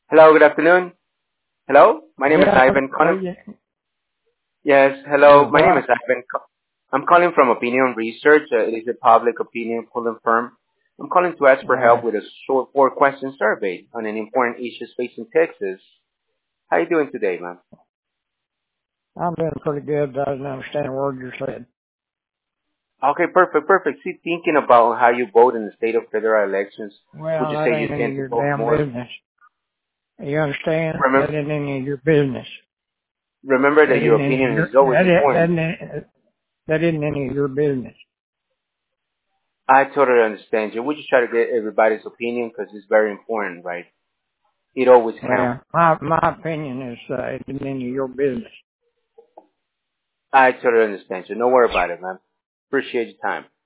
Hello, good afternoon. Hello, my name is Yeah, Ivan well, calling. Yes, hello, my name is what? Ivan. I'm calling from Opinion Research. It is a public opinion polling firm. I'm calling to ask for help with a short four-question survey on an important issues facing Texas. How you doing today, man? I'm doing pretty good. I didn't understand a word you said. Okay, perfect. See, thinking about how you vote in the state of federal elections, would Well, you that say you ain't any tend of to your vote damn more? business. You understand? Remember, That ain't any of your business. remember That that your isn't any of opinion your, is always important. that isn't any of your business. I totally understand you. We just try to get everybody's opinion because it's very important, right? It always counts. Well, my opinion is, it isn't any of your business. I totally understand you. No worry about it, man. Appreciate your time.